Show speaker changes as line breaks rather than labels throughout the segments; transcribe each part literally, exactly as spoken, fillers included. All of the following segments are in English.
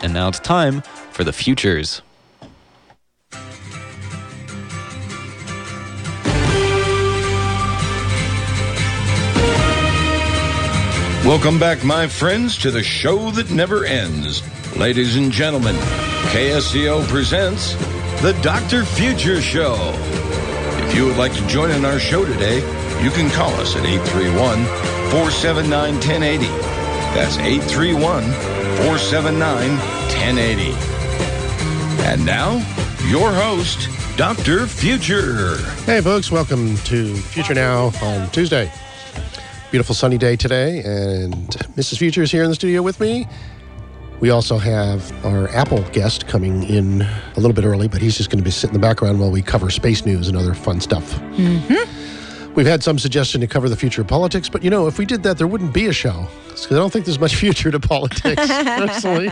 And now it's time for the futures.
Welcome back, my friends, to the show that never ends. Ladies and gentlemen, K S C O presents the Doctor Future Show. If you would like to join in our show today, you can call us at eight three one, four seven nine, one zero eight zero. That's eight three one, four seven nine, one zero eight zero. And now, your host, Doctor Future.
Hey, folks, welcome to Future Now on Tuesday. Beautiful sunny day today, and Missus Future is here in the studio with me. We also have our Apple guest coming in a little bit early, but he's just going to be sitting in the background while we cover space news and other fun stuff. Mm-hmm. We've had some suggestion to cover the future of politics, but, you know, if we did that, there wouldn't be a show. Because I don't think there's much future to politics, personally.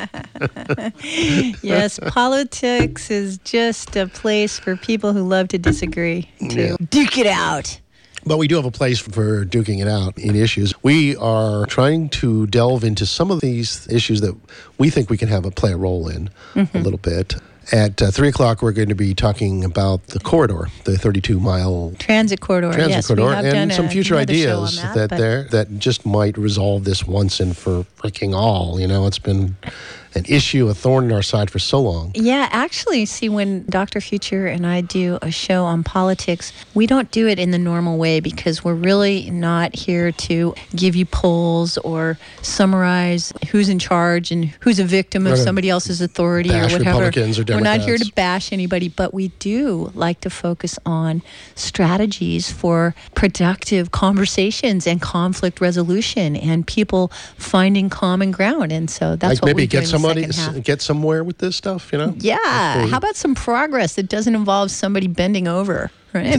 Yes, politics is just a place for people who love to disagree, to
Yeah.
duke it out.
But we do have a place for duking it out in issues. We are trying to delve into some of these issues that we think we can have a play a role in mm-hmm. a little bit. At uh, three o'clock, we're going to be talking about the corridor, the thirty-two mile
transit corridor.
Transit
yes,
corridor,
we have
and
done
some
a,
future ideas
that,
that
but...
there that just might resolve this once and for freaking all. You know, it's been an issue, a thorn in our side for so long.
Yeah, actually, see, when Doctor Future and I do a show on politics, we don't do it in the normal way because we're really not here to give you polls or summarize who's in charge and who's a victim of somebody else's authority or
bash
whatever.
Republicans or
We're not here
Democrats.
to bash anybody, but we do like to focus on strategies for productive conversations and conflict resolution and people finding common ground. And so that's
like
what
maybe
we do
get
in
somebody,
the second half.
get somewhere with this stuff. You know?
Yeah. How about some progress that doesn't involve somebody bending over, right?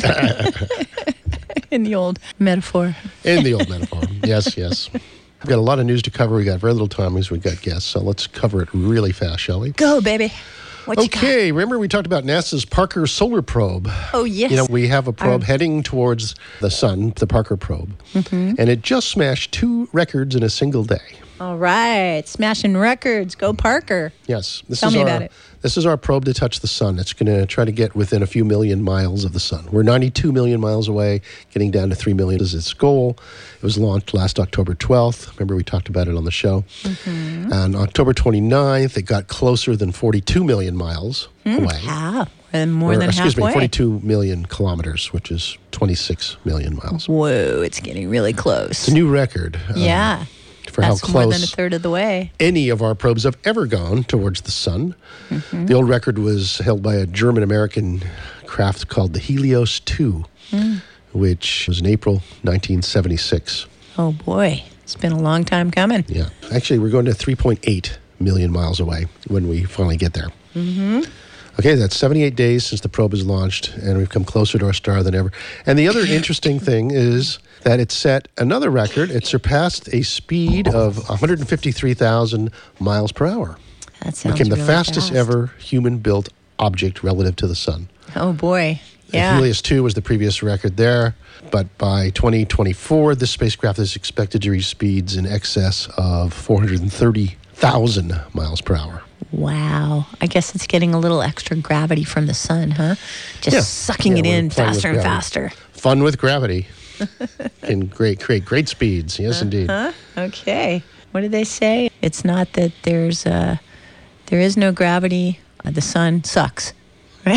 In the old metaphor.
In the old metaphor. Yes, yes. We've got a lot of news to cover. We got very little time because we got guests. So let's cover it really fast, shall we?
Go, baby. What you got?
Okay, remember we talked about NASA's Parker Solar Probe.
Oh, yes.
You know, we have a probe
Um,
heading towards the sun, the Parker probe, mm-hmm. and it just smashed two records in a single day.
All right. Smashing records. Go, Parker.
Yes. This
Tell
is
me
our,
about it.
This is our probe to touch the sun. It's going to try to get within a few million miles of the sun. We're ninety-two million miles away. Getting down to three million is its goal. It was launched last October twelfth. Remember, we talked about it on the show. Mm-hmm. On October twenty-ninth, it got closer than forty-two million miles
Mm,
away.
yeah. And more
Or,
than
excuse
halfway.
me, forty-two million kilometers, which is twenty-six million miles.
Whoa, it's getting really close.
It's a new record. um,
Yeah.
for
That's
how close
more than a third of the way.
any of our probes have ever gone towards the sun.
Mm-hmm.
The old record was held by a German-American craft called the Helios two, mm. which was in April nineteen seventy-six.
Oh, boy. It's been a long time coming.
Yeah. Actually, we're going to three point eight million miles away when we finally get there. Mm-hmm. Okay, that's seventy-eight days since the probe was launched, and we've come closer to our star than ever. And the other interesting thing is that it set another record. It surpassed a speed of one hundred fifty-three thousand miles per hour.
That sounds
Became the
really
fastest
fast.
ever human-built object relative to the sun.
Oh, boy.
The
Yeah.
Helios two was the previous record there, but by twenty twenty-four, this spacecraft is expected to reach speeds in excess of four hundred thirty thousand miles per hour.
Wow. I guess it's getting a little extra gravity from the sun, huh? Just
Yeah.
sucking
Yeah,
it
we're
in
playing with
faster and
gravity.
faster.
Fun with gravity. Can great create great speeds. Yes, indeed.
Huh? Okay. What did they say? It's not that there's uh, there is no gravity. Uh, the sun sucks. Right?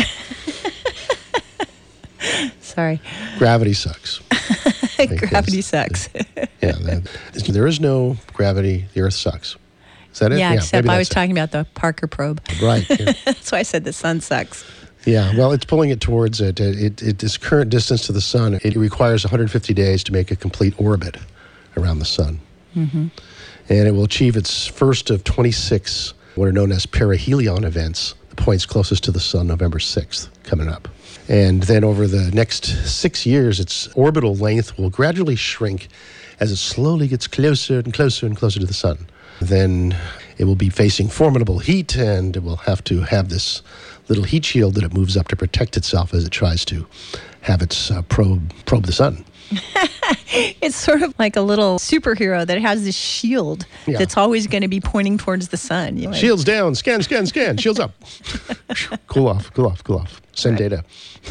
Sorry.
Gravity sucks.
Gravity
is-
sucks.
Yeah, the- there is no gravity. The Earth sucks. Is that it?
Yeah, except
maybe
I was
that's
talking about the Parker probe.
it. Right. Yeah.
That's why I said the sun sucks.
Yeah, well, it's pulling it towards it. It, it, it. Its current distance to the sun, it requires one hundred fifty days to make a complete orbit around the sun. Mm-hmm. And it will achieve its first of twenty-six what are known as perihelion events, the points closest to the sun, November sixth, coming up. And then over the next six years, its orbital length will gradually shrink as it slowly gets closer and closer and closer to the sun. Then it will be facing formidable heat, and it will have to have this little heat shield that it moves up to protect itself as it tries to have its uh, probe probe the sun.
It's sort of like a little superhero that has this shield
Yeah.
that's always going to be pointing towards the sun. You know?
Shields down, scan, scan, scan. Shields up. Cool off, cool off, cool off. Send
Right.
data.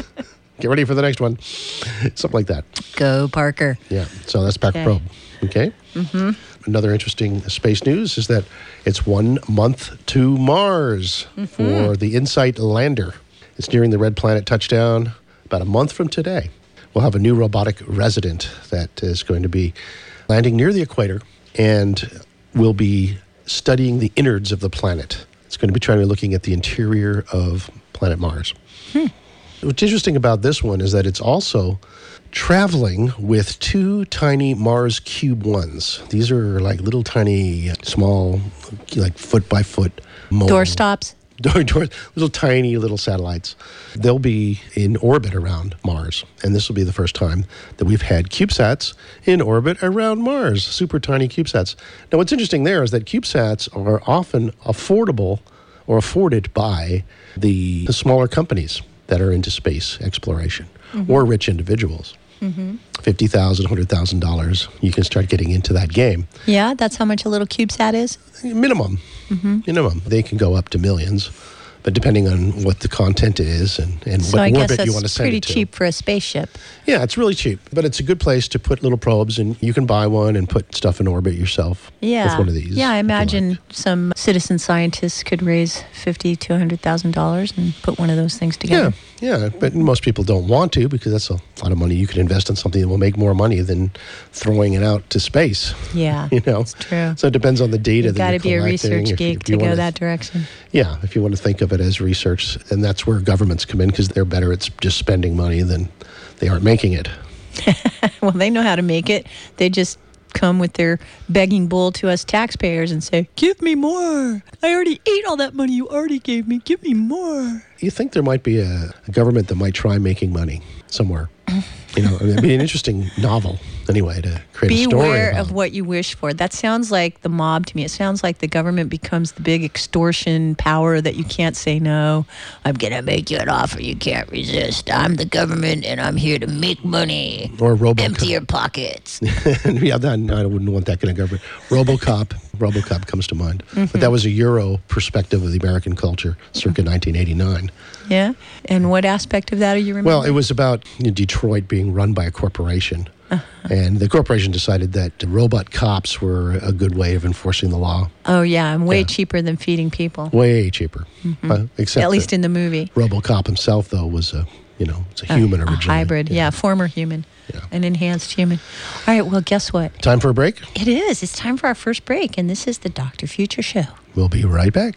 Get ready for the next one. Something like that.
Go, Parker.
Yeah, so that's Pack
Okay.
Probe. Okay? Mm-hmm. Another interesting space news is that it's one month to Mars
Mm-hmm.
for the InSight lander. It's nearing the red planet touchdown about a month from today. We'll have a new robotic resident that is going to be landing near the equator and will be studying the innards of the planet. It's going to be trying to be looking at the interior of planet Mars.
Hmm.
What's interesting about this one is that it's also traveling with two tiny Mars Cube ones. These are like little tiny, small, like foot by foot mobile-
Door stops.
Door, door, little tiny little satellites. They'll be in orbit around Mars, and this will be the first time that we've had CubeSats in orbit around Mars, super tiny CubeSats. Now, what's interesting there is that CubeSats are often affordable or afforded by the, the smaller companies that are into space exploration
Mm-hmm.
or rich individuals. Mm-hmm. fifty thousand dollars, one hundred thousand dollars, you can start getting into that game.
Yeah, that's how much a little CubeSat is.
Minimum.
Mm-hmm.
Minimum. They can go up to millions, but depending on what the content is and, and
So
what
I guess
orbit you want to
that's
send
pretty
it to.
cheap for a spaceship.
Yeah, it's really cheap, but it's a good place to put little probes, and you can buy one and put stuff in orbit yourself
Yeah.
with one of these.
Yeah, I
if you
imagine
like.
some citizen scientists could raise fifty to one hundred thousand dollars and put one of those things together.
Yeah, yeah, but most people don't want to because that's a lot of money you could invest in something that will make more money than throwing it out to space.
Yeah,
You know,
it's true.
so it depends on the data
You've
that
got to
you're
be a
collecting.
research
If you-
geek
if
to
you
go
wanna-
that direction.
Yeah, if you want to think of it as research, and that's where governments come in because they're better at s- just spending money than they aren't making it.
Well, they know how to make it. They just come with their begging bowl to us taxpayers and say, "Give me more. I already ate all that money you already gave me. Give me more."
You think there might be a, a government that might try making money somewhere? You know, I mean, it'd be an interesting novel anyway to create a story
Beware
about.
of what you wish for. That sounds like the mob to me. It sounds like the government becomes the big extortion power that you can't say no. I'm going to make you an offer you can't resist. I'm the government and I'm here to make money.
Or Robocop.
Empty your pockets.
Yeah, that, I wouldn't want that kind of government. Robocop, Robocop comes to mind.
Mm-hmm.
But that was a Euro perspective of the American culture, circa nineteen eighty-nine.
Yeah? And what aspect of that are you remembering?
Well, it was about you know, Detroit being run by a corporation.
Uh-huh.
And the corporation decided that robot cops were a good way of enforcing the law.
Oh, yeah. I'm way
Yeah.
cheaper than feeding people.
Way cheaper. Uh, except
At least
that
in the movie.
Robocop himself, though, was a, you know, it's a
A-
human
a
originally.
hybrid. Yeah. former human.
Yeah.
An enhanced human. All right. Well, guess what?
Time for a break?
It is. It's time for our first break, and this is the Doctor Future Show.
We'll be right back.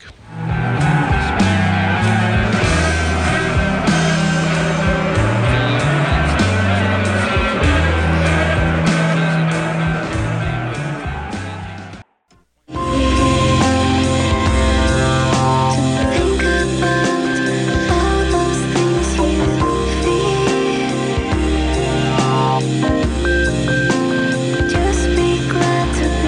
Think about all those things you feel. Just be glad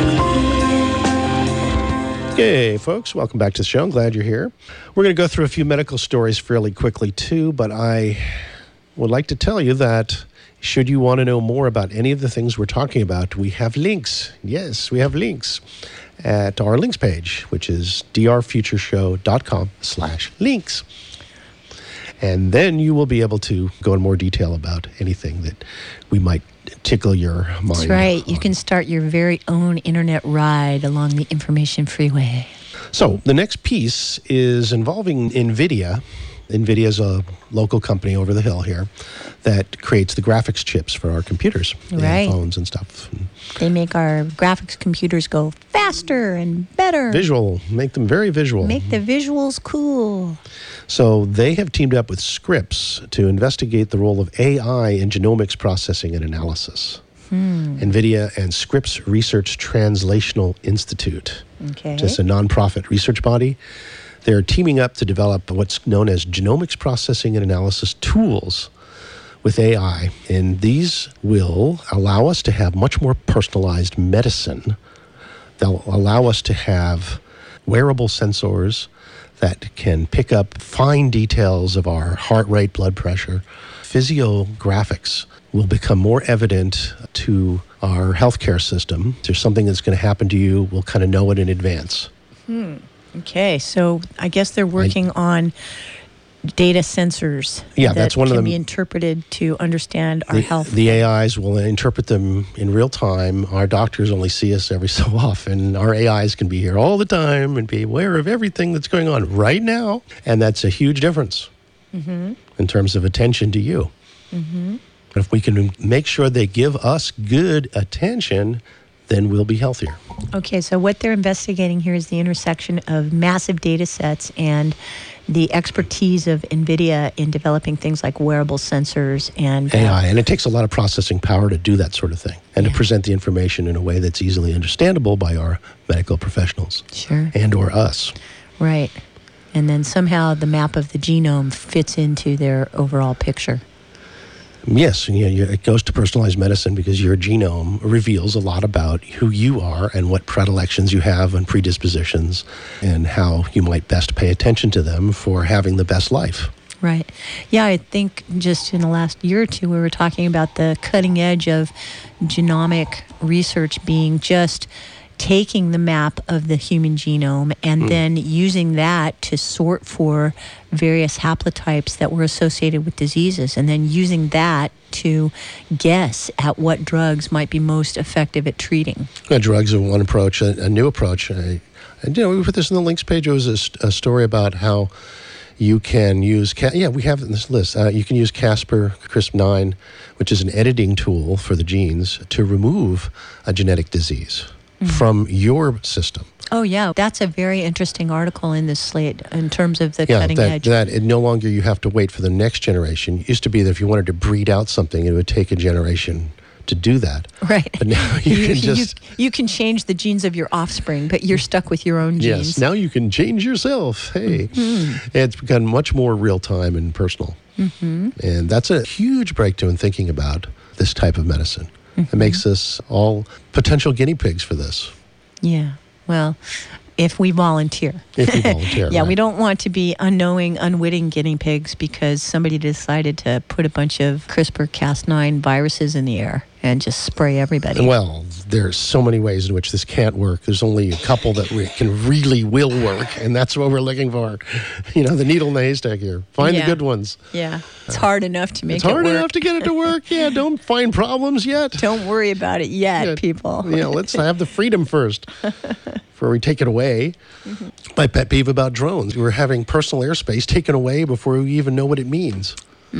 to be here.
Hey, folks, welcome back to the show. I'm glad you're here. We're going to go through a few medical stories fairly quickly, too, but I would like to tell you that should you want to know more about any of the things we're talking about, we have links. Yes, we have links at our links page, which is drfutureshow.com slash links. And then you will be able to go in more detail about anything that we might tickle your mind.
That's right. You
on.
can start your very own internet ride along the information freeway.
So the next piece is involving NVIDIA. NVIDIA is a local company over the hill here that creates the graphics chips for our computers,
Right.
and phones and stuff. And
They make our graphics computers go faster and better.
visual, make them very visual.
Make the visuals cool.
So they have teamed up with Scripps to investigate the role of A I in genomics processing and analysis.
Hmm.
NVIDIA and Scripps Research Translational Institute.
Okay.
Just a nonprofit research body. They're teaming up to develop what's known as genomics processing and analysis tools with A I. And these will allow us to have much more personalized medicine. They'll allow us to have wearable sensors that can pick up fine details of our heart rate, blood pressure, physiographics will become more evident to our healthcare system. If there's something that's going to happen to you, we'll kind of know it in advance.
Okay, so I guess they're working on data sensors
Yeah,
that
that's one of
can
them.
be interpreted to understand our
The,
health.
the A Is will interpret them in real time. Our doctors only see us every so often. Our A Is can be here all the time and be aware of everything that's going on right now. And that's a huge difference
Mm-hmm.
in terms of attention to you.
Mm-hmm.
If we can make sure they give us good attention, then we'll be healthier.
Okay, so what they're investigating here is the intersection of massive data sets and the expertise of NVIDIA in developing things like wearable sensors and...
A I. And it takes a lot of processing power to do that sort of thing and
Yeah.
to present the information in a way that's easily understandable by our medical professionals
Sure.
and or us.
Right. And then somehow the map of the genome fits into their overall picture.
Yes, and, yeah, you- it goes to personalized medicine because your genome reveals a lot about who you are and what predilections you have and predispositions and how you might best pay attention to them for having the best life.
Right. Yeah, I think just in the last year or two, we were talking about the cutting edge of genomic research being just taking the map of the human genome and then using that to sort for various haplotypes that were associated with diseases, and then using that to guess at what drugs might be most effective at treating.
Uh, drugs are one approach, a, a new approach. I, and, you know, we put this in the links page. It was a, st- a story about how you can use, Ca- yeah, we have it in this list. Uh, you can use Casper CRISP nine, which is an editing tool for the genes, to remove a genetic disease from your system.
Oh, yeah. That's a very interesting article in this slate in terms of the
Yeah,
cutting
that,
edge.
that it no longer you have to wait for the next generation. It used to be that if you wanted to breed out something, it would take a generation to do that.
Right.
But now you can just...
you, you can change the genes of your offspring, but you're stuck with your own genes.
Yes, now you can change yourself. Hey, it's become much more real time and personal. Mm-hmm. And that's a huge breakthrough in thinking about this type of medicine. It makes us all potential guinea pigs for this.
Yeah. Well, if we volunteer.
If we volunteer,
Yeah,
right.
we don't want to be unknowing, unwitting guinea pigs because somebody decided to put a bunch of CRISPR Cas nine viruses in the air and just spray everybody.
Well, there's so many ways in which this can't work. There's only a couple that re- can really will work, and that's what we're looking for. You know, the needle in the haystack here. Find
Yeah.
the good ones.
Yeah. It's hard enough to make
It's
it
hard
work.
enough to get it to work. Yeah, don't find problems yet.
Don't worry about it yet,
Yeah,
people.
Yeah, let's have the freedom first before we take it away.
Mm-hmm.
My pet peeve about drones, we're having personal airspace taken away before we even know what it means.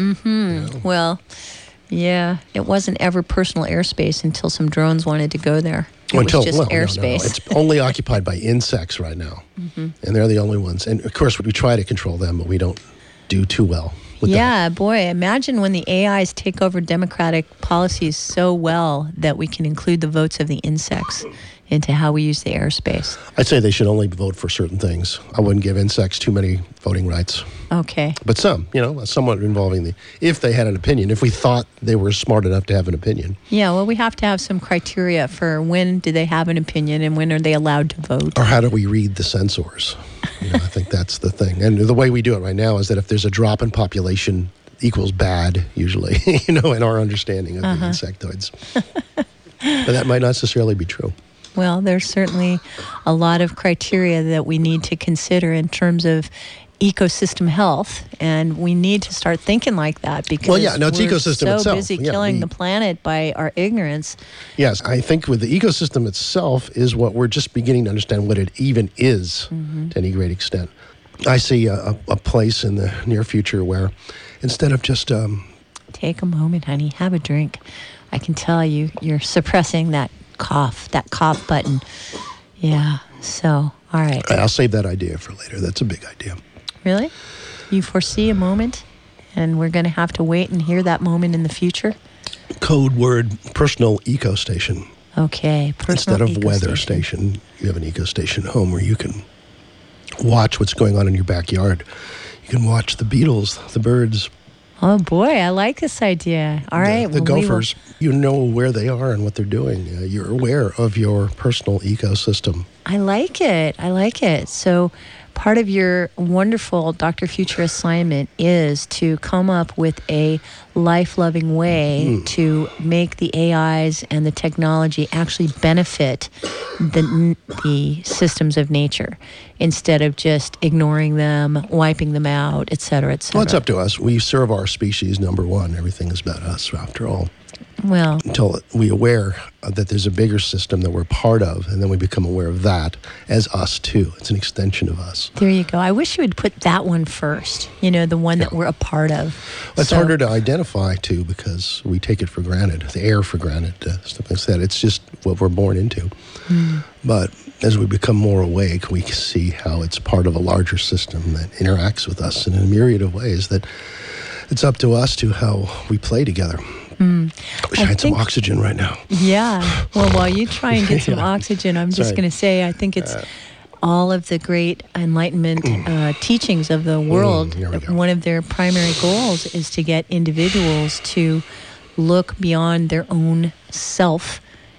Well, yeah, it wasn't ever personal airspace until some drones wanted to go there. It
Until,
was just
well, no, no, no.
airspace.
It's only occupied by insects right now. And they're the only ones. And of course, we try to control them, but we don't do too well with that.
Yeah, boy, imagine when the A Is take over democratic policies so well that we can include the votes of the insects into how we use the airspace.
I'd say they should only vote for certain things. I wouldn't give insects too many voting rights.
Okay.
But some, you know, somewhat involving the, if they had an opinion, if we thought they were smart enough to have an opinion.
Yeah, well, we have to have some criteria for when do they have an opinion and when are they allowed to vote.
Or how do we read the censors? You know, I think that's the thing. And the way we do it right now is that if there's a drop in population equals bad, usually, you know, in our understanding of
Uh-huh.
the insectoids. But that might not necessarily be true.
Well, there's certainly a lot of criteria that we need to consider in terms of ecosystem health, and we need to start thinking like that because
Well, yeah, no, it's
we're
ecosystem
so
itself.
busy
Yeah,
killing
we-
the planet by our ignorance.
Yes, I think with the ecosystem itself is what we're just beginning to understand what it even is to any great extent. I see a, a, a place in the near future where instead of just um,
Take a moment, honey. Have a drink. I can tell you, you're suppressing that cough, that cough button. Yeah. So, all right.
I'll save that idea for later. That's a big idea.
Really? You foresee a moment, and we're going to have to wait and hear that moment in the future?
Code word personal eco station.
Okay. Personal
Instead of weather
ecostation.
station, you have an eco station at home where you can watch what's going on in your backyard. You can watch the beetles, the birds,
Oh, boy. I like this idea. All right.
the, the
well, we will-
gophers. You know where they are and what they're doing. Uh, you're aware of your personal ecosystem.
I like it. I like it. So part of your wonderful Doctor Future assignment is to come up with a life-loving way mm. to make the A Is and the technology actually benefit the, the systems of nature instead of just ignoring them, wiping them out, et cetera, et cetera.
Well, it's up to us. We serve our species, number one. Everything is about us, after all.
Well,
until we're aware that there's a bigger system that we're part of, and then we become aware of that as us, too. It's an extension of us.
There you go. I wish you would put that one first, you know, the one yeah. that we're a part of.
Well, it's so harder to identify, too, because we take it for granted, the air for granted, uh, stuff like that. It's just what we're born into. Mm. But as we become more awake, we can see how it's part of a larger system that interacts with us in a myriad of ways, that it's up to us to how we play together. Mm. I wish I, I had think, some oxygen right now.
Yeah. Well, while you try and get some yeah. oxygen, I'm just going to say I think it's uh, all of the great Enlightenment uh, teachings of the world. Mm, one of their primary goals is to get individuals to look beyond their own self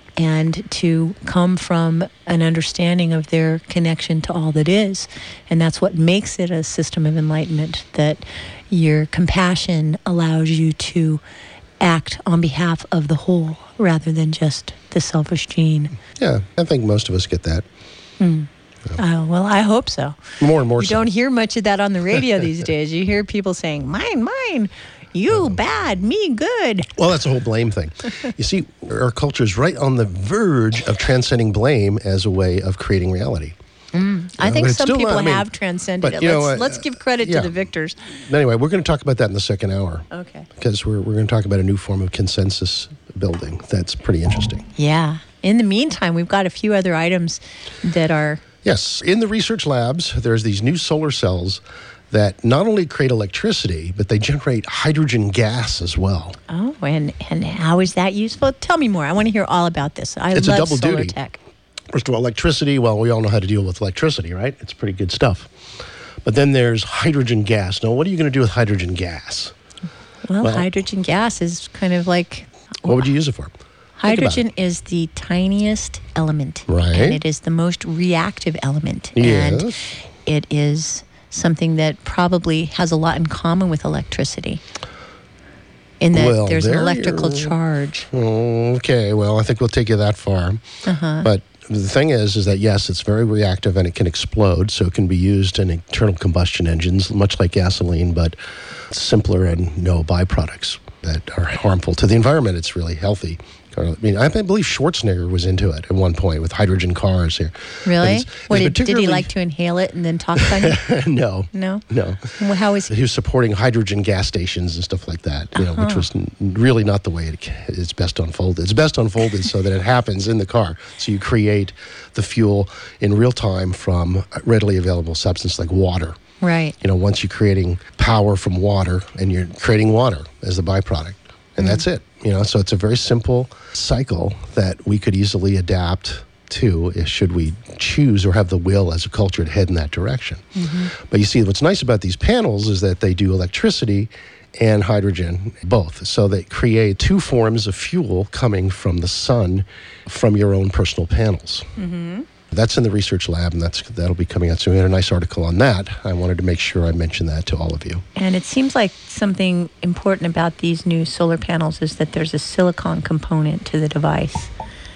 and to come from an understanding of their connection to all that is. And that's what makes it a system of enlightenment, that your compassion allows you to act on behalf of the whole rather than just the selfish gene.
Yeah, I think most of us get that.
Mm. So. Uh, well, I hope so.
More and more
You
so.
don't hear much of that on the radio these days. You hear people saying, mine, mine, you um, bad, me good.
Well, that's the whole blame thing. You see, our culture is right on the verge of transcending blame as a way of creating reality.
Mm. I
Uh,
think
but it's
some
still
people
not- I mean,
have transcended
but,
it.
you know,
Let's,
uh,
let's give credit
yeah.
to the victors.
Anyway, we're going to talk about that in the second hour.
Okay.
Because we're, we're going to talk about a new form of consensus building. That's pretty interesting.
Yeah. In the meantime, we've got a few other items that are...
Yes, in the research labs, there's these new solar cells that not only create electricity, but they generate hydrogen gas as well.
Oh, and, and how is that useful? Tell me more. I want to hear all about this. I
It's a
love
double
solar
duty.
tech.
First of all, electricity, well, we all know how to deal with electricity, right? It's pretty good stuff. But then there's hydrogen gas. Now, what are you going to do with hydrogen gas?
Well,
Well-
hydrogen gas is kind of like...
What would you use it for?
Hydrogen is the tiniest element.
Right.
And it is the most reactive element.
Yes.
And it is something that probably has a lot in common with electricity. In that
Well,
there's an
there
electrical
you're-
charge.
Okay, well, I think we'll take you that far.
Uh-huh.
But the thing is, is that yes, it's very reactive and it can explode, so it can be used in internal combustion engines, much like gasoline, but simpler and no byproducts that are harmful to the environment. It's really healthy. I mean, I believe Schwarzenegger was into it at one point with hydrogen cars here.
Really?
But it's-
What,
it's
did, did he
particularly-
like to inhale it and then talk funny?
no.
No?
No.
Well, how is
He was supporting hydrogen gas stations and stuff like that, you know, which was n- really not the way it, it's best unfolded. It's best unfolded so that it happens in the car. So you create the fuel in real time from a readily available substance like water.
Right.
You know, once you're creating power from water and you're creating water as the byproduct. And that's it. You know, so it's a very simple cycle that we could easily adapt to if should we choose or have the will as a culture to head in that direction. Mm-hmm. But you see, what's nice about these panels is that they do electricity and hydrogen, both. So they create two forms of fuel coming from the sun from your own personal panels. Mm-hmm. That's in the research lab, and that's that'll be coming out soon. We had a nice article on that. I wanted to make sure I mentioned that to all of you.
And it seems like something important about these new solar panels is that there's a silicon component to the device.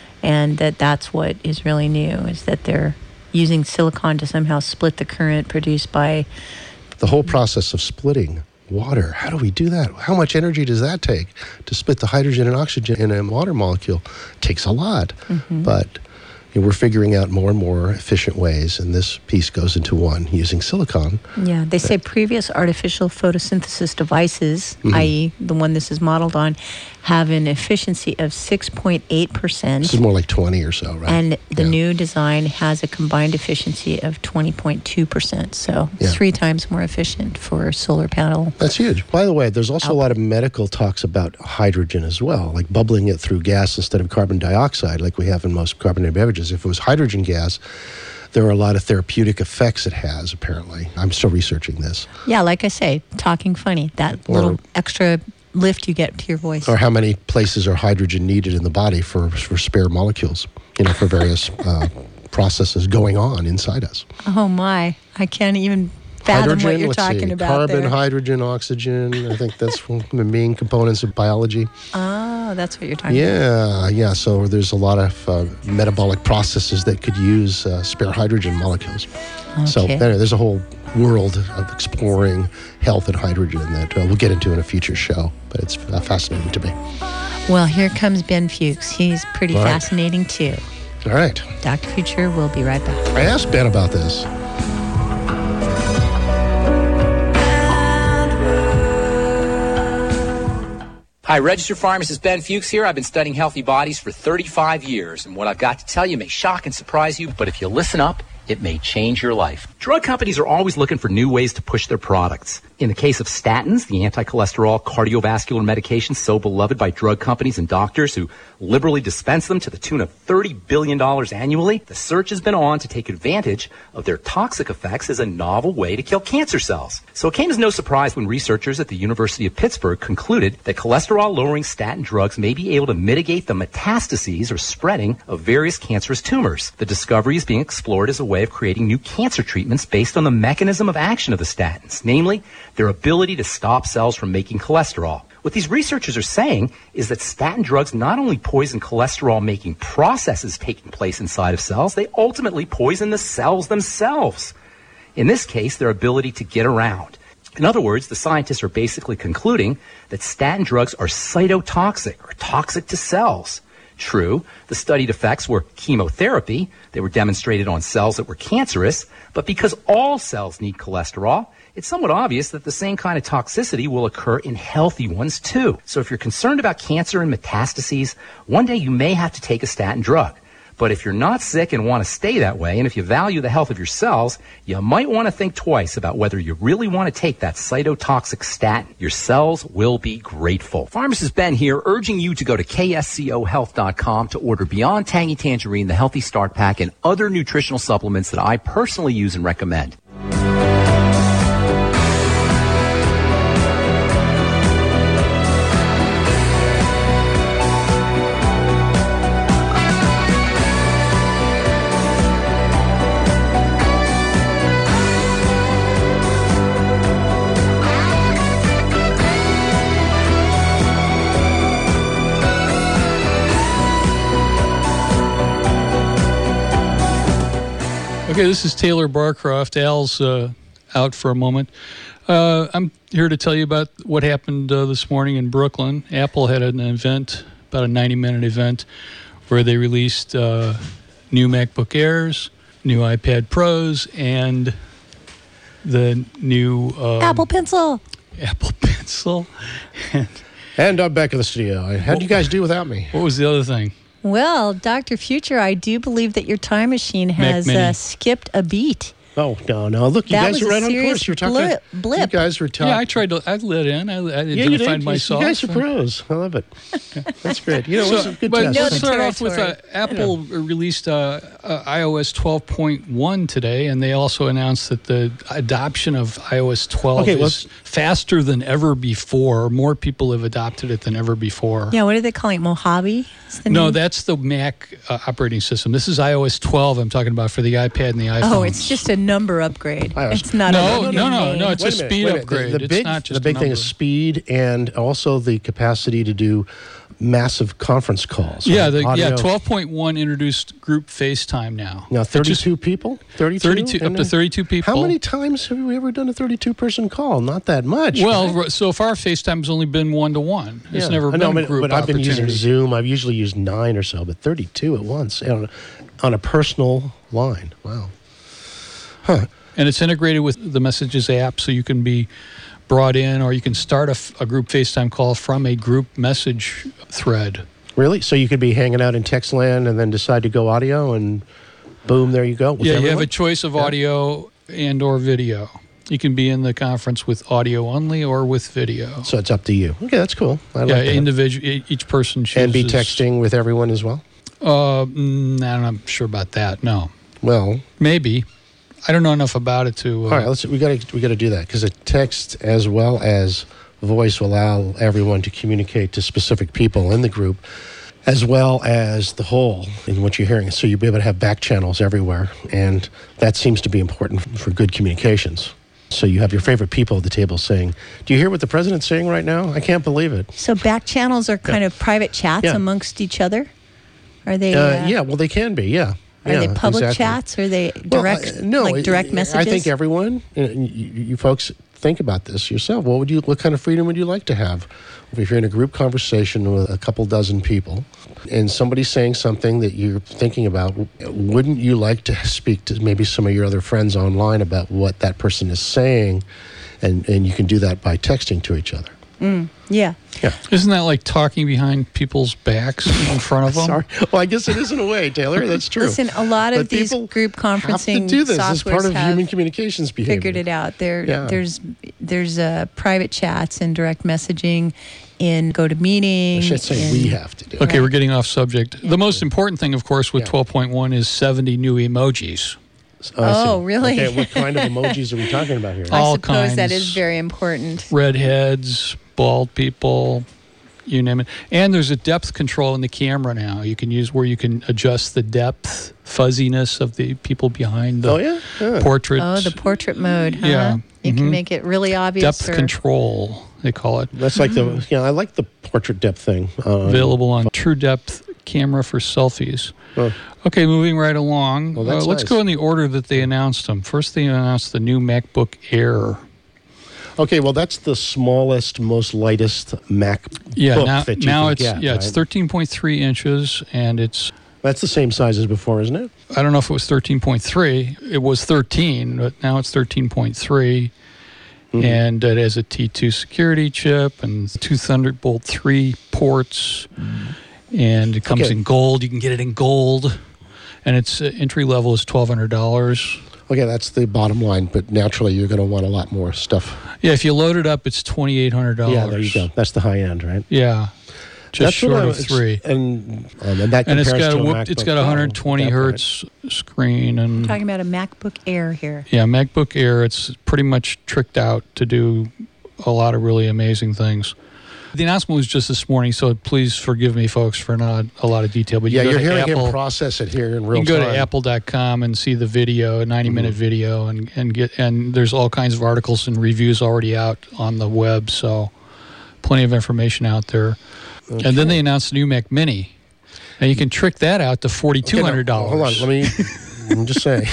And that that's what is really new, is that they're using silicon to somehow split the current produced by...
The whole process of splitting water, how do we do that? How much energy does that take to split the hydrogen and oxygen in a water molecule? It takes a lot. Mm-hmm. But you know, we're figuring out more and more efficient ways, and this piece goes into one using silicon.
Yeah, they say previous artificial photosynthesis devices, mm-hmm. that is the one this is modeled on, have an efficiency of six point eight percent.
This is more like twenty or so, right?
And the
yeah.
new design has a combined efficiency of twenty point two percent. So
Yeah.
three times more efficient for a solar panel.
That's huge. By the way, there's also a lot of medical talks about hydrogen as well, like bubbling it through gas instead of carbon dioxide, like we have in most carbonated beverages. If it was hydrogen gas, there are a lot of therapeutic effects it has, apparently. I'm still researching this.
Yeah, like I say, talking funny, that
Or-
little extra lift you get to your voice.
Or how many places are hydrogen needed in the body for, for spare molecules, you know, for various uh, processes going on inside us.
Oh my, I can't even fathom
hydrogen,
what you're
let's
talking
see,
about
carbon,
there.
hydrogen, oxygen. I think that's one of the main components of biology.
Oh, that's what you're talking about.
Yeah, yeah. So there's a lot of uh, metabolic processes that could use uh, spare hydrogen molecules. So
Okay.
anyway, there's a whole world of exploring health and hydrogen that uh, we'll get into in a future show. But it's uh, fascinating to me.
Well, here comes Ben Fuchs. He's pretty
All right.
fascinating, too.
All right.
Doctor Future will be right back.
I asked Ben about this.
Hi, registered pharmacist Ben Fuchs here. I've been studying healthy bodies for thirty-five years, and what I've got to tell you may shock and surprise you, but if you listen up, it may change your life. Drug companies are always looking for new ways to push their products. In the case of statins, the anti-cholesterol cardiovascular medications so beloved by drug companies and doctors who liberally dispense them to the tune of thirty billion dollars annually, the search has been on to take advantage of their toxic effects as a novel way to kill cancer cells. So it came as no surprise when researchers at the University of Pittsburgh concluded that cholesterol-lowering statin drugs may be able to mitigate the metastases or spreading of various cancerous tumors. The discovery is being explored as a way of creating new cancer treatments based on the mechanism of action of the statins, namely their ability to stop cells from making cholesterol. What these researchers are saying is that statin drugs not only poison cholesterol-making processes taking place inside of cells, they ultimately poison the cells themselves. In this case, their ability to get around. In other words, the scientists are basically concluding that statin drugs are cytotoxic or toxic to cells. True, the studied effects were chemotherapy. They were demonstrated on cells that were cancerous, but because all cells need cholesterol, it's somewhat obvious that the same kind of toxicity will occur in healthy ones too. So if you're concerned about cancer and metastases, one day you may have to take a statin drug. But if you're not sick and want to stay that way, and if you value the health of your cells, you might want to think twice about whether you really want to take that cytotoxic statin. Your cells will be grateful. Pharmacist Ben here, urging you to go to K S C O health dot com to order Beyond Tangy Tangerine, the Healthy Start Pack, and other nutritional supplements that I personally use and recommend.
Okay, this is Taylor Barcroft. Al's uh, out for a moment. Uh, I'm here to tell you about what happened uh, this morning in Brooklyn. Apple had an event, about a ninety-minute event, where they released uh, new MacBook Airs, new iPad Pros, and the new um,
Apple Pencil.
Apple Pencil. And
And I'm back in the studio. How'd you guys do without me?
what was the other thing?
Well, Doctor Future, I do believe that your time machine has
Mini.
uh, skipped a beat.
Oh, no, no. Look, you
That
guys
was
are
a
right on
serious
course. You're talking.
blip- blip.
You guys were talking.
Yeah, I tried to. I lit in. I, I
Yeah, you
identified
did.
myself.
You guys are pros. I love it. That's great. You know, it was a good
but
test.
Know
let's
the
start off with uh,
territory.
Apple released uh, uh, i O S twelve point one today, and they also announced that the adoption of i O S twelve
Okay,
is
let's-
faster than ever before. More people have adopted it than ever before.
Yeah, what are they calling it? Mojave? Is the
No,
name?
that's the Mac uh, operating system. This is i O S twelve I'm talking about for the iPad and the iPhone.
Oh, it's just a number upgrade.
iOS.
It's not
No,
a
no, no, no,
name.
no, it's a
Wait minute,
speed
wait a minute.
upgrade.
The, the
It's
big,
not just
the big
a
thing
number.
is speed and also the capacity to do massive conference calls.
Yeah,
right?
the, yeah.
Audio.
twelve point one introduced group FaceTime now.
Now,
It just-
thirty-two people? thirty-two?
thirty-two, up
And
to
then-
thirty-two people.
How many times have we ever done a thirty-two person call? Not that much.
Well,
right?
r- so far FaceTime's only been one to one. It's
Yeah.
never
I
been
know,
a
but,
group
but I've been using
opportunity.
Zoom. I've usually used nine or so, but thirty-two at once on a, on a personal line. Wow.
And it's integrated with the Messages app, so you can be brought in, or you can start a, f- a group FaceTime call from a group message thread.
Really? So you could be hanging out in text land and then decide to go audio, and boom, there you go. with
Yeah, you have
everyone?
a choice of audio and or video. You can be in the conference with audio only or with video.
So it's up to you. Okay, that's cool. I like
Yeah,
that.
individual. Each person chooses.
And be texting with everyone as well?
Uh, mm, I'm not sure about that. No,
Well,
maybe. I don't know enough about it to. Uh,
all right, let's we got to we got to do that, because a text as well as voice will allow everyone to communicate to specific people in the group. as well as the whole in what you're hearing. So you'll be able to have back channels everywhere, and that seems to be important for good communications. So you have your favorite people at the table saying, do you hear what the president's saying right now? I can't believe it.
So back channels are kind
Yeah.
of private chats
Yeah.
amongst each other? Are they?
Uh,
uh,
yeah, well, they can be, yeah.
Are
Yeah,
they public
exactly.
chats? Or are they
Well,
direct,
uh, no,
like direct
I-
messages?
I think everyone, uh, you, you folks, think about this yourself. What would you? What kind of freedom would you like to have if you're in a group conversation with a couple dozen people, and somebody's saying something that you're thinking about? Wouldn't you like to speak to maybe some of your other friends online about what that person is saying, and and you can do that by texting to each other?
Yeah.
Yeah.
Isn't that like talking behind people's backs in front of them?
Sorry. Well, I guess it is in a way, Taylor. That's true.
Listen, a lot of
But
these
people
group conferencing
have to do this as part
softwares
of
have
human communications behavior.
figured it out. There,
Yeah.
there's there's uh, private chats and direct messaging in GoToMeeting.
I should say
in-
we have to do.
Okay,
it.
we're getting off subject. The most important thing, of course, with
Yeah.
twelve point one is seventy new emojis.
I see.
Oh, really?
Okay, what kind of emojis are we talking about here?
I
All
suppose that
kinds.
is very important.
Redheads, bald people, you name it. And there's a depth control in the camera now. You can use where you can adjust the depth, fuzziness of the people behind the
Oh, yeah? Yeah.
portrait.
Oh, the portrait mode, huh?
Yeah.
You
Mhm.
can make it really obvious.
depth
or-
control, they call it.
That's like the, yeah, I like the portrait depth thing. Um,
Available on True Depth camera for selfies.
Oh.
Okay, moving right along.
Well, that's
uh, let's
nice.
go in the order that they announced them. First, they announced the new MacBook Air.
Okay, well, that's the smallest, most lightest MacBook
Yeah, now,
that you
now
can
it's
get,
yeah, it's
right?
thirteen point three inches, and it's
That's the same size as before, isn't it?
I don't know if it was thirteen point three. It was thirteen, but now it's thirteen point three.
Mm-hmm.
And it has a T two security chip and two Thunderbolt three ports. And it comes
Okay.
in gold. You can get it in gold. And its uh, entry level is twelve hundred dollars.
Okay, that's the bottom line, but naturally you're going to want a lot more stuff.
Yeah, if you load it up, it's twenty-eight hundred dollars.
Yeah, there you go. That's the high end, right?
Yeah, just
That's what
short
I-
of
it's-
three.
And, um, and that
And it's
compares
got a
to
whoop, it's
MacBook
got a
Pro,
one hundred twenty
that
hertz screen and
Talking about a MacBook Air here.
yeah, MacBook Air. It's pretty much tricked out to do a lot of really amazing things. The announcement was just this morning, so please forgive me, folks, for not a lot of detail. But you
Yeah,
go
you're
to
hearing
Apple,
him process it here in real
you can go
time.
to apple dot com and see the video, a ninety minute
Mm-hmm.
video, and, and get and there's all kinds of articles and reviews already out on the web, so plenty of information out there. And then they announced the new Mac Mini, and you can trick that out to forty-two hundred dollars.
Okay, now, hold on, let me. I'm just saying.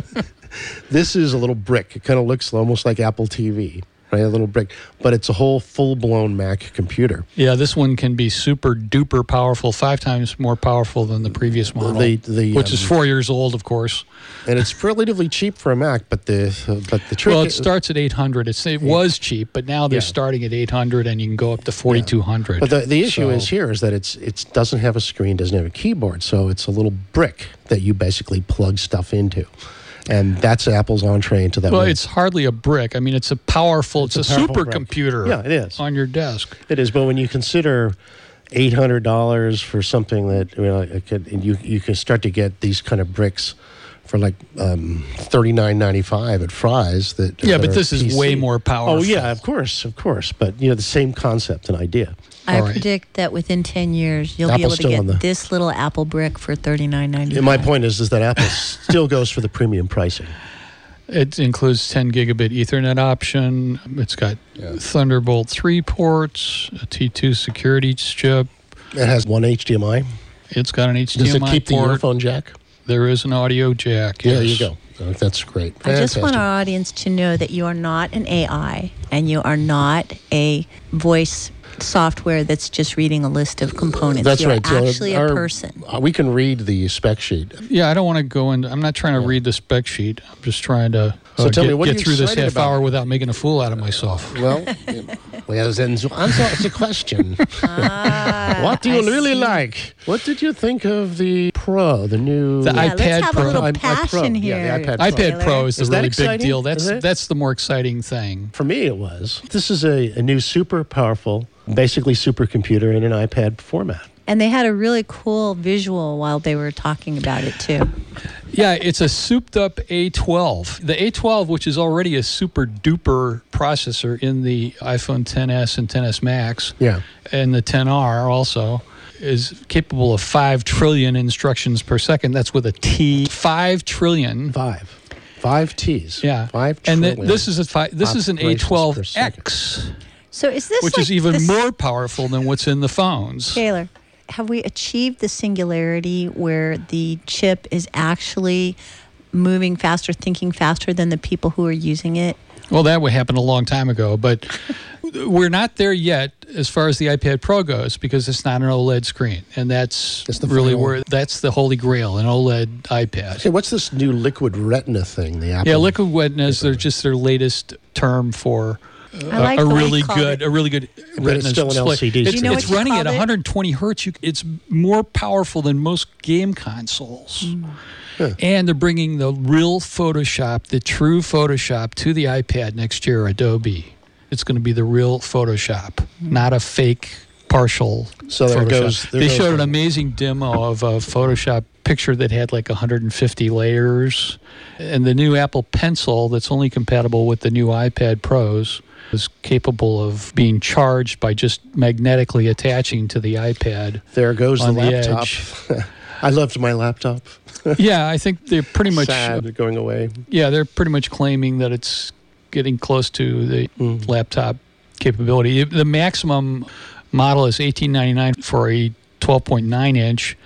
This is a little brick. It kind of looks almost like Apple T V, right? A little brick, but it's a whole full-blown Mac computer.
Yeah, this one can be super duper powerful, five times more powerful than the previous model,
The- the,
which is
um,
four years old, of course.
And it's relatively cheap for a Mac, but the uh, but the trick.
Well, it
is-
starts at eight hundred. It's, it was cheap, but now they're
Yeah.
starting at eight hundred, and you can go up to forty-two hundred.
But the, the issue
So-
is here is that it's it doesn't have a screen, doesn't have a keyboard, so it's a little brick that you basically plug stuff into, and that's Apple's entree into that.
Well,
world.
it's hardly a brick. I mean, it's a powerful, it's,
It's
a,
a powerful
supercomputer.
brick. Yeah, it is.
on your desk.
It is, but when you consider eight hundred dollars for something that, you know, it could, and you you can start to get these kind of bricks for like um, thirty nine ninety five at Fry's. That
Yeah,
that
but
are
this is
P C.
way more powerful.
Oh yeah, of course, of course. But you know, the same concept and idea.
I
All right.
predict that within ten years, you'll be
Apple's
able to
still
get
on the-
this little Apple brick for thirty-nine ninety-five.
And my point is, is that Apple still goes for the premium pricing.
It includes ten gigabit Ethernet option. It's got Thunderbolt three ports, a T two security chip.
It has one H D M I.
It's got an H D M I
Does it keep the
port.
earphone jack?
There is an audio jack.
Yeah, there
yes.
you go. Oh, that's great.
I just want
Fantastic.
our audience to know that you are not an A I and you are not a voice software that's just reading a list of components.
That's
You're
right. So
actually
our-
a person.
uh, we can read the spec sheet.
Yeah, I don't want to go into. I'm not trying to read the spec sheet. I'm just trying to
So
uh,
tell
get,
me, what are
get
you
through this
excited
half
about?
hour without making a fool out of myself.
Well, well, then to answer the question, what do you
I
really
see.
like? What did you think of the Pro, the new
The
Yeah,
iPad
let's have
Pro.
a little
I- I Pro.
passion
Yeah,
here.
the iPad Pro.
iPad Pro is the
Is that
really big
exciting?
deal. That's
Is it?
that's the more exciting thing.
For me, it was. This is a, a new super powerful, basically supercomputer in an iPad format.
And they had a really cool visual while they were talking about it, too.
Yeah, it's a souped up A twelve. The A twelve, which is already a super duper processor in the iPhone X S and X S Max,
Yeah.
and the X R also. is capable of five trillion instructions per second. That's with a T. Five trillion.
Five. Five T's.
Yeah.
Five
and
trillion.
th- this is a fi- this is an A
operations per
twelve
second.
X,
So is this
which
like
is even
this-
more powerful than what's in the phones.
Taylor, have we achieved the singularity where the chip is actually moving faster, thinking faster than the people who are using it?
Well, that would happen a long time ago, but we're not there yet as far as the iPad Pro goes because it's not an OLED screen, and that's
That's the
really
final-
where that's the holy grail, an OLED iPad.
Hey, what's this new liquid retina thing? The Apple.
Yeah, liquid wetness. They're just their latest term for uh,
I like
a
the way
really
you called
good,
it.
a really good
it's
retina
still an
display.
L C D
It's,
screen.
You know
it's
what you
running at
called it?
one hundred twenty hertz. You, it's more powerful than most game consoles.
Mm.
And they're bringing the real Photoshop, the true Photoshop, to the iPad next year. Adobe. It's going to be the real Photoshop, not a fake partial.
So there
Photoshop.
goes- there
they
goes
showed an
the-
amazing demo of a Photoshop picture that had like one hundred fifty layers, and the new Apple Pencil that's only compatible with the new iPad Pros is capable of being charged by just magnetically attaching to the iPad.
There goes the
on the
laptop.
edge.
I loved my laptop.
Yeah, I think they're pretty much
Sad going away.
yeah, they're pretty much claiming that it's getting close to the
Mm.
laptop capability. The maximum model is eighteen ninety-nine for a twelve point nine inch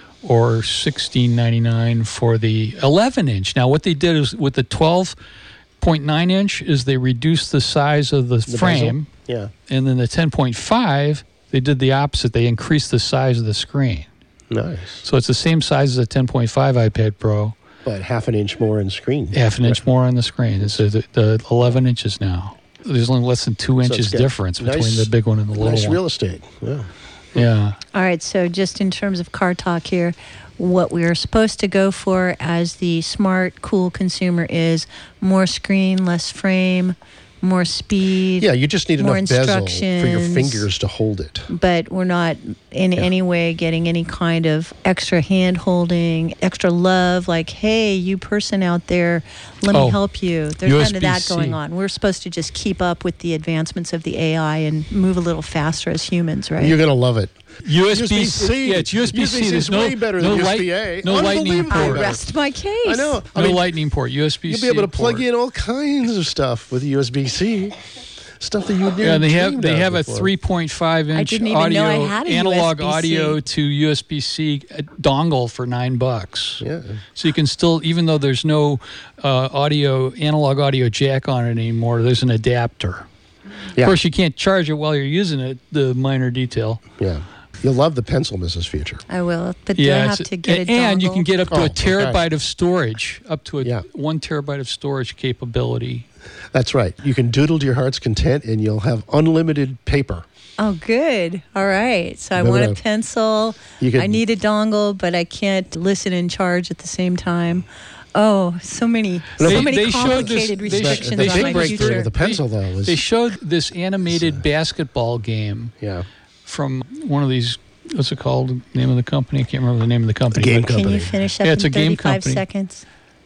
or sixteen ninety-nine for the eleven inch. Now, what they did is with the twelve point nine inch is they reduced the size of the,
The
frame,
bezel? Yeah.
and then the ten point five, they did the opposite. They increased the size of the screen.
Nice.
So it's the same size as a ten point five iPad Pro.
But half an inch more in screen.
Half an inch more on the screen. It's uh, the, the eleven inches now. There's only less than two
So
inches
it's got
difference between
nice-
the big one and the little
Nice
one.
real estate. Yeah.
Yeah.
All right, so just in terms of car talk here, what we are supposed to go for as the smart, cool consumer is more screen, less frame, more speed.
Yeah, you just need
more
enough bezel for your
instructions.
fingers to hold it.
But we're not in any way getting any kind of extra hand holding, extra love, like, hey, you person out there, let
Oh,
me help you. There's none of that
U S B C.
going on. We're supposed to just keep up with the advancements of the A I and move a little faster as humans, right?
You're going to love it.
U S B C.
U S B C.
Yeah, it's U S B C.
U S B C
There's
is
no,
way better
no,
than
light,
U S B A.
no lightning
Unbelievable
I
port.
better.
rest my case.
I know. I
No
mean,
lightning port. U S B C.
you'll be able to plug
port.
in all kinds of stuff with U S B C. Stuff that you never
Yeah, they have
dreamed
they
of
have a
before.
three point five inch
didn't even
audio
know I had a
analog
U S B C.
audio to U S B C dongle for nine bucks.
Yeah.
So you can still, even though there's no uh, audio analog audio jack on it anymore, there's an adapter.
Yeah.
Of course, you can't charge it while you're using it. The minor detail.
Yeah. You'll love the pencil, Missus Future.
I will, but do I have
it's-
to get a
and you
dongle?
can get up to
Oh,
a
okay.
terabyte of storage, up to a
Yeah.
one terabyte of storage capability.
That's right. You can doodle to your heart's content and you'll have unlimited paper.
Oh, good. All right. So I
Remember
want a
that-
pencil.
You could-
I need a dongle, but I can't listen and charge at the same time. Oh, so many, so
They-
many
they showed this-
complicated
they-
restrictions
they
on
showed
my
big breakthrough
future.
with the pencil, though, was
They showed this animated basketball game
yeah.
from one of these. What's it called? Name of the company? I can't remember the name of the company.
game
but
Can
company.
you finish up
Yeah,
in
it's a game
thirty-five
company.
seconds?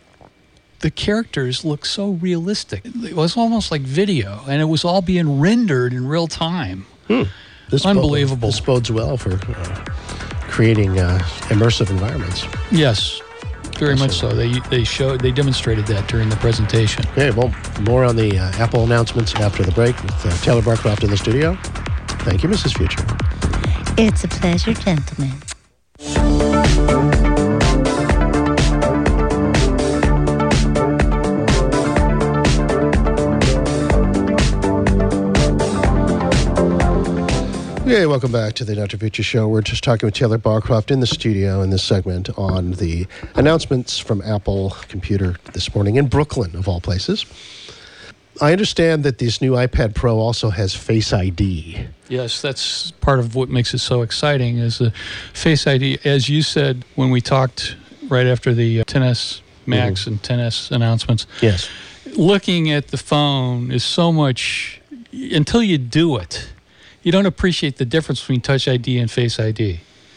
The characters look so realistic. It was almost like video, and it was all being rendered in real time.
This bo-
Unbelievable.
this bodes well for uh, creating uh, immersive environments.
Yes, very much so. They they showed they demonstrated that during the presentation.
Okay, well, more on the uh, Apple announcements after the break with uh, Taylor Barcroft in the studio. Thank you, Missus Future.
It's a pleasure, gentlemen.
Okay, welcome back to the Doctor Future Show. We're just talking with Taylor Barcroft in the studio in this segment on the announcements from Apple Computer this morning in Brooklyn, of all places. I understand that this new iPad Pro also has Face I D.
Yes, that's part of what makes it so exciting is the Face I D. As you said when we talked right after the uh, ten S Max
Mm-hmm.
and ten S announcements,
Yes.
looking at the phone is so much, until you do it, you don't appreciate the difference between Touch I D and Face I D.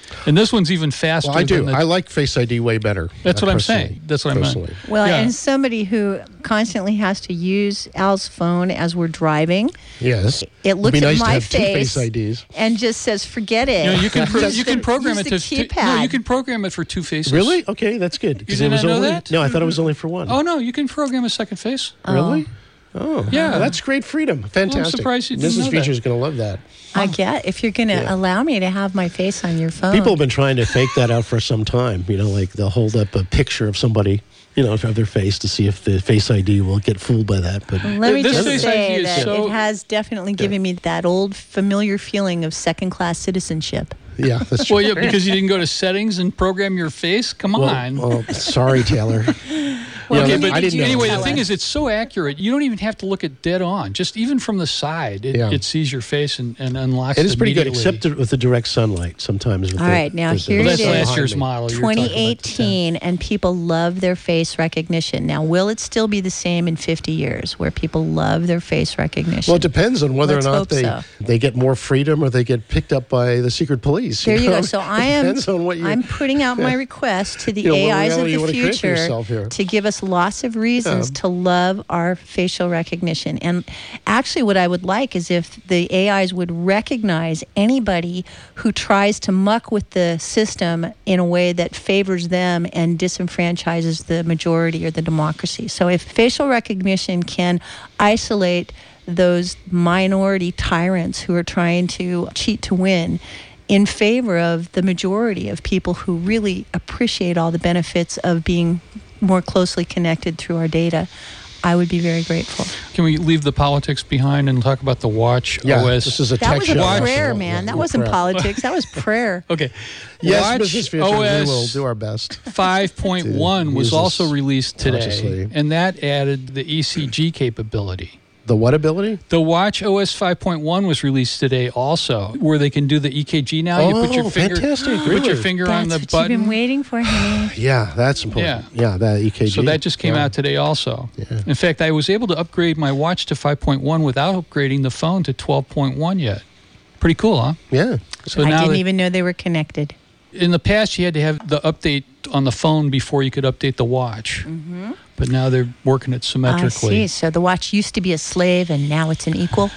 And this one's even faster
Well, I do.
than the,
I like Face I D way better.
That's
uh,
what I'm
personally.
saying. That's what I meant.
Personally.
Well,
Yeah.
and somebody who constantly has to use Al's phone as we're driving,
Yes.
it looks
It'd be
at
nice
my
to have two
face
Face I Ds.
and just says, "Forget it."
You know, you can pro-
Just
you can
the-
program
use
it
the
to, to
keypad.
no, you can program it for two faces.
Really? Okay, that's good. 'Cause
You
it
did
was
not know
only,
that?
No, I thought it was only for one.
Oh no, you can program a second face.
Really? Oh,
Yeah.
Well, that's great freedom. Fantastic.
surprised you didn't
Missus
know that.
Future is going to love that.
I get if you're going to
Yeah.
allow me to have my face on your phone.
People have been trying to fake that out for some time. You know, like they'll hold up a picture of somebody, you know, of their face to see if the Face I D will get fooled by that. But
Let me
This
just
Face I D
say
is
that
so-
it has definitely given me that old familiar feeling of second-class citizenship.
yeah, that's true.
Well, yeah, because you didn't go to settings and program your face. Come
Well,
on.
well, sorry, Taylor.
Well,
You know,
Okay, but
I didn't know.
anyway, the
Tell
thing
us.
is, it's so accurate. You don't even have to look at dead on. Just even from the side, it,
Yeah.
it sees your face and, and unlocks
It is pretty good,
immediately.
except with the direct sunlight sometimes. With
All
the,
right, now
with the-
here
Well,
it
that's
is.
last
behind
year's
me.
model. You were talking about
twenty
the ten.
eighteen, and people love their face recognition. Now, will it still be the same in fifty years where people love their face recognition?
Well, it depends on whether
Let's
or not
hope
they
so.
they get more freedom or they get picked up by the secret police.
There you
know?
go. So I
It
am
depends on what you.
I'm putting out my request to the
You know, what
A Is of
reality you
the
wanna create for
future
yourself here.
to give us lots of reasons
Yeah.
to love our facial recognition. And actually what I would like is if the A Is would recognize anybody who tries to muck with the system in a way that favors them and disenfranchises the majority or the democracy. So if facial recognition can isolate those minority tyrants who are trying to cheat to win in favor of the majority of people who really appreciate all the benefits of being more closely connected through our data, I would be very grateful.
Can we leave the politics behind and talk about the Watch
yeah,
O S?
this is a
That
tech
was a
show.
prayer,
Yeah,
man. That
yeah,
wasn't
prayer.
politics. That was prayer.
Okay.
Yes,
Watch
Missus Future, we
O S
will do our best.
five point one was
use
also
this
released today,
consciously.
and that added the E C G capability.
The what ability?
The Watch O S five point one was released today also, where they can do the E K G now. you put your
Oh,
finger,
fantastic,
put your
really?
finger
That's
on the
what
button.
you've been waiting for, honey.
Yeah, that's important. Yeah, that E K G.
So that just came
Yeah.
out today also.
Yeah.
In fact, I was able to upgrade my watch to five point one without upgrading the phone to twelve point one yet. Pretty cool, huh?
Yeah.
So
I
now
didn't
that-
even know they were connected.
in the past, you had to have the update on the phone before you could update the watch. Mm-hmm. But now they're working it
I
symmetrically.
see. So the watch used to be a slave and now it's an equal?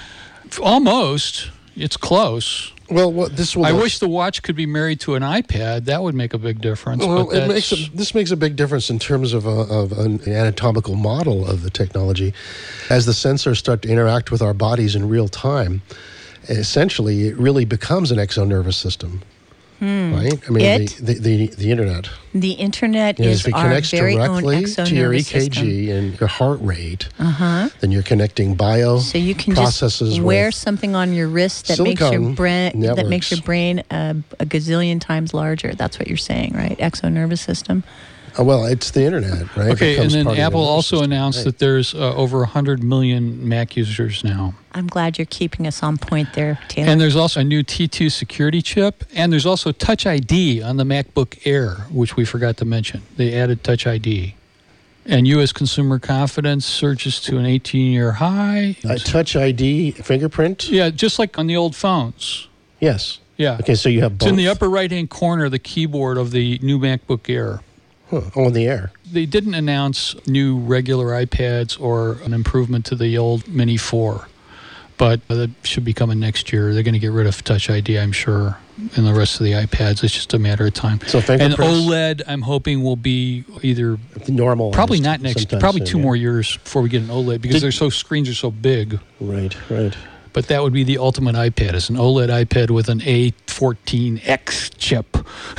Almost. It's close.
Well, what this will.
I wish the watch could be married to an iPad. That would make a big difference.
Well,
but
it makes
that's-
a, this makes a big difference in terms of, a, of an anatomical model of the technology. As the sensors start to interact with our bodies in real time, essentially it really becomes an exonervous system, right? I mean,
It?
the, the, the, the internet.
The internet
You know,
is
if it
our
connects
very own
directly to your
exonervous
E K G
system.
and your heart rate,
Uh-huh.
then you're connecting bio
So you can
processes
just wear
with
something on your wrist that makes your
silicon
brain that makes your
networks.
brain uh, a gazillion times larger. That's what you're saying, right? Exonervous system.
Uh, well, it's the internet, right? It
Okay, and
becomes
then
part of the
Apple
nervous
also
system,
announced
right.
that there's uh, over one hundred million Mac users now.
I'm glad you're keeping us on point there, Taylor.
And there's also a new T two security chip, and there's also Touch I D on the MacBook Air, which we forgot to mention. They added Touch I D. And U S consumer confidence surges to an eighteen-year high.
Uh, Touch I D fingerprint?
Yeah, just like on the old phones.
Yes.
Yeah.
Okay, so you have both.
It's in the upper right-hand corner of the keyboard of the new MacBook Air.
Huh, oh, in the air.
They didn't announce new regular iPads or an improvement to the old Mini four, but that should be coming next year. They're going to get rid of Touch I D, I'm sure, and the rest of the iPads. It's just a matter of time.
So
And
fingerprints,
OLED, I'm hoping, will be either
normal.
probably not next,
sometime
probably
soon,
two
yeah.
more years before we get an OLED because
Did-
their so screens are so big.
Right, right.
But that would be the ultimate iPad, is an OLED iPad with an A fourteen X chip.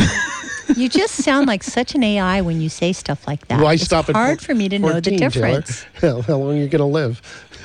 You just sound like such an A I when you say stuff like that.
Why
it's
stop at
hard
four-
for me to know the
fourteen, Taylor?
difference.
Hell, how long are you going to live?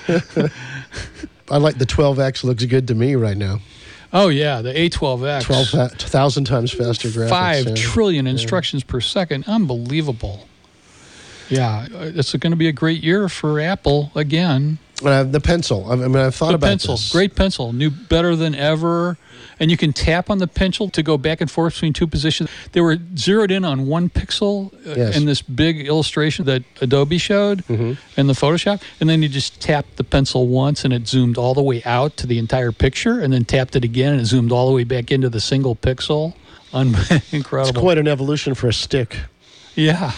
I like the twelve X. Looks good to me right now.
Oh, yeah, the A twelve X.
twelve thousand times faster graphics.
Five
yeah.
trillion instructions per second. Unbelievable. Yeah, uh, it's going to be a great year for Apple again.
Uh, the pencil. I mean, I've thought
The
about
pencil,
this.
great pencil, new better than ever. And you can tap on the pencil to go back and forth between two positions. They were zeroed in on one pixel uh,
Yes.
in this big illustration that Adobe showed in the Photoshop. And then you just tapped the pencil once and it zoomed all the way out to the entire picture and then tapped it again and it zoomed all the way back into the single pixel. Un-
It's
incredible.
quite an evolution for a stick.
Yeah.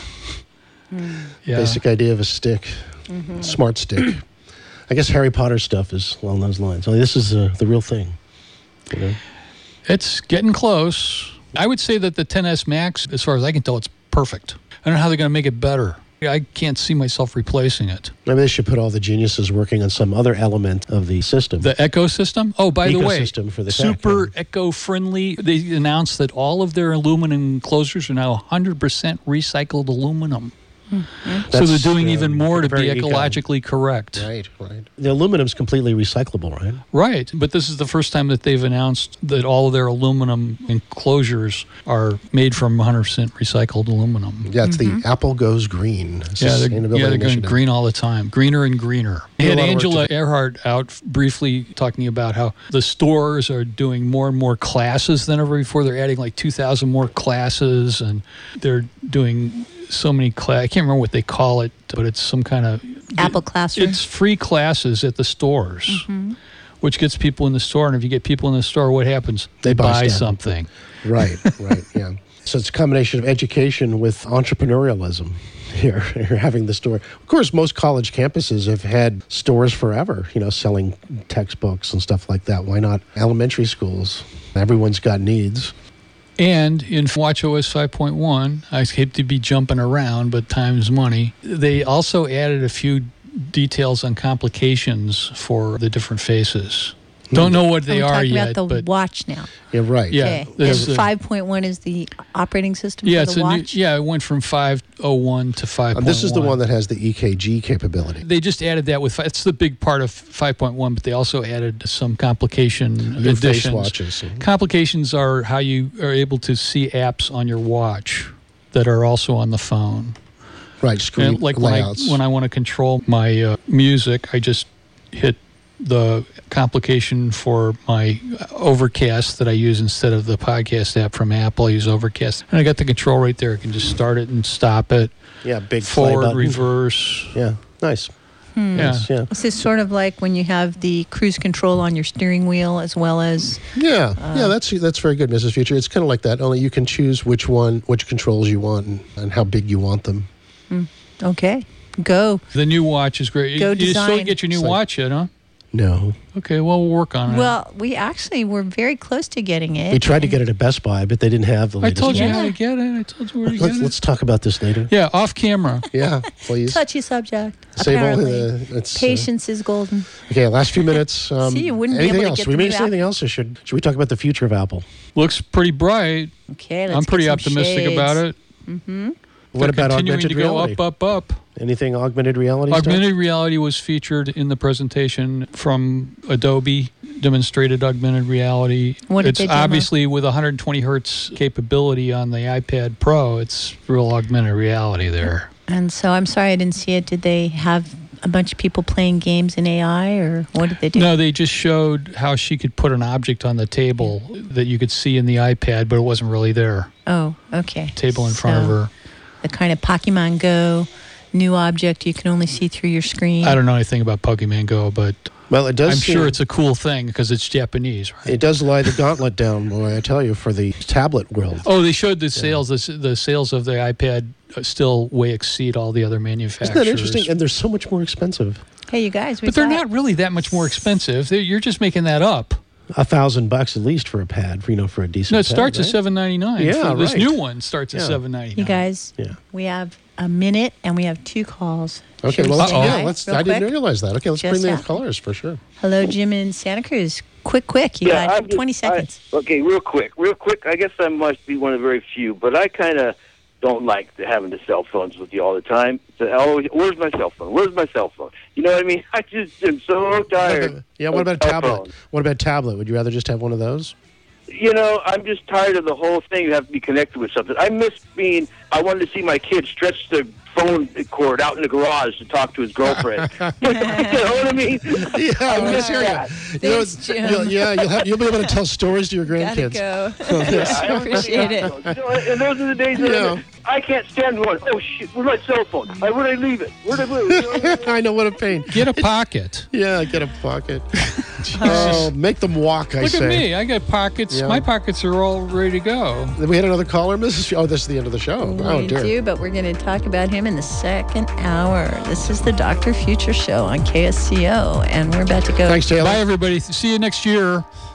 Yeah.
Basic idea of a stick. Smart stick. I guess Harry Potter stuff is along those lines. Only this is uh, the real thing. You know?
It's getting close. I would say that the ten S Max, as far as I can tell, it's perfect. I don't know how they're going to make it better. I can't see myself replacing it.
Maybe they should put all the geniuses working on some other element of the system.
The Echo system? Oh, by the way,
Ecosystem for the
super
tech,
eco-friendly. They announced that all of their aluminum enclosures are now one hundred percent recycled aluminum. So
That's,
they're doing
uh,
even more to
very
be
unique item.
ecologically correct.
Right, right. The aluminum's completely recyclable, right?
Right, but this is the first time that they've announced that all of their aluminum enclosures are made from one hundred percent recycled aluminum.
Yeah, it's the Apple Goes Green.
Yeah, they're,
Sustainability
yeah, they're going
initiative.
green all the time. Greener and greener. They
Yeah, a
had
lot of work
Angela
to
Earhart out briefly talking about how the stores are doing more and more classes than ever before. They're adding like two thousand more classes, and they're doing so many classes. I can't remember what they call it, but it's some kind of...
Apple Classroom.
It's free classes at the stores,
Mm-hmm.
which gets people in the store. And if you get people in the store, what happens?
They buy stuff.
something.
Right, right, yeah. So it's a combination of education with entrepreneurialism here. You're having the store. Of course, most college campuses have had stores forever, you know, selling textbooks and stuff like that. Why not elementary schools? Everyone's got needs.
And in WatchOS five point one, I hate to be jumping around, but time's money. They also added a few details on complications for the different faces. Don't know what they
We're
are
talking
yet,
about the
but
watch now.
Yeah, right.
Yeah,
Okay.
there's
And
a-
five point one is the operating system
yeah,
for
it's
the
a new,
watch?
yeah, it went from five oh one to five point one.
And this is the one that has the E K G capability.
They just added that with, it's the big part of five point one, but they also added some complication
New face
additions.
watches.
Complications are how you are able to see apps on your watch that are also on the phone.
Right, screen
And like when I,
layouts.
when I want to control my uh, music, I just hit the complication for my Overcast that I use instead of the podcast app from Apple. I use Overcast. And I got the control right there. I can just start it and stop it.
yeah, big play
Forward,
button.
reverse.
Yeah, nice.
Yeah.
Nice, yeah.
This is sort of like when you have the cruise control on your steering wheel as well as...
Yeah, yeah, that's that's very good, Missus Future. It's kind of like that, only you can choose which one, which controls you want and, and how big you want them.
Okay, go.
The new watch is great.
Go
you, you still
design.
didn't get your new
It's like-
watch yet, huh?
No.
Okay, well, we'll work on it.
Well, we actually were very close to getting it.
We tried to get it at Best Buy, but they didn't have the
I
latest.
told you
Yeah.
how to get it. I told you where to
Let's,
get it.
let's talk about this later.
Yeah, off camera.
Yeah, please.
Touchy subject.
Save all
apparently.
the... It's, uh,
Patience is golden.
okay, last few minutes. Um,
See, you wouldn't be
anything
able to
else?
get
we
the
missed
new
anything else, or should, should we talk about the future of Apple?
Looks pretty bright.
Okay, let's
I'm pretty
get some
optimistic
shades.
about it.
What
They're
about
continuing
augmented
to
reality?
go up, up, up.
Anything augmented reality
Augmented reality was featured in the presentation from Adobe. Demonstrated augmented reality.
What did
it's
they demo?
obviously with one hundred twenty hertz capability on the iPad Pro. It's real augmented reality there.
And so I'm sorry I didn't see it. Did they have a bunch of people playing games in A I or what did they do?
No, they just showed how she could put an object on the table that you could see in the iPad, but it wasn't really there.
Oh, okay.
Table in front of
So,
her.
The kind of Pokemon Go new object you can only see through your screen.
I don't know anything about Pokemon Go, but
Well, it does.
I'm
seem-
sure it's a cool thing because it's Japanese, right?
It does lie the gauntlet down, boy, I tell you, for the tablet world.
Oh, they showed the sales. The, s- the sales of the iPad uh, still way exceed all the other manufacturers.
Isn't that interesting? And they're so much more expensive.
Hey, you guys. We
But they're
got-
not really that much more expensive. They're, you're just making that up.
A thousand bucks at least for a pad, for you know, for a decent.
No, it
pad,
starts at
right?
seven ninety nine.
Yeah,
This
right.
new one starts at
Yeah.
seven ninety nine.
You guys,
Yeah.
we have a minute and we have two calls.
Okay,
Should we
well, let's,
say
Uh-oh.
yeah,
hi
let's.
real
I didn't
quick?
realize that. Okay, let's
Just
bring the
happened.
colors for sure.
Hello, Jim in Santa Cruz. Quick, quick. You
Yeah,
got
I'm just-
twenty seconds.
I, okay, real quick, real quick. I guess I must be one of the very few, but I kind of don't like the, having the cell phones with you all the time. So I always, where's my cell phone? Where's my cell phone? You know what I mean? I just am so tired.
Yeah, what
of
about a
cell
tablet?
phones.
What about a tablet? Would you rather just have one of those?
You know, I'm just tired of the whole thing. You have to be connected with something. I miss being. I wanted to see my kid stretch the phone cord out in the garage to talk to his girlfriend. you know what I mean?
Yeah, I
miss
hear
that.
you. You know,
Thanks, Jim.
you'll, yeah, you'll, have, you'll be able to tell stories to your
Gotta
grandkids.
go.
I don't
Appreciate it.
You know, and those are the days that
Yeah.
I can't stand going, oh, shit, where's my cell phone? I, where'd I leave it? Where'd I leave it?
I know, what a pain.
Get a pocket.
Yeah, get a pocket. Oh, make them walk, I
Look
say.
at me. I got pockets.
Yeah.
My pockets are all ready to go.
We had another caller, Missus Oh, this is the end of the show. Oh,
We
dear.
do, but we're going to talk about him in the second hour. This is the Doctor Future Show on K S C O, and we're about to go.
Thanks, Taylor.
Bye, everybody. See you next year.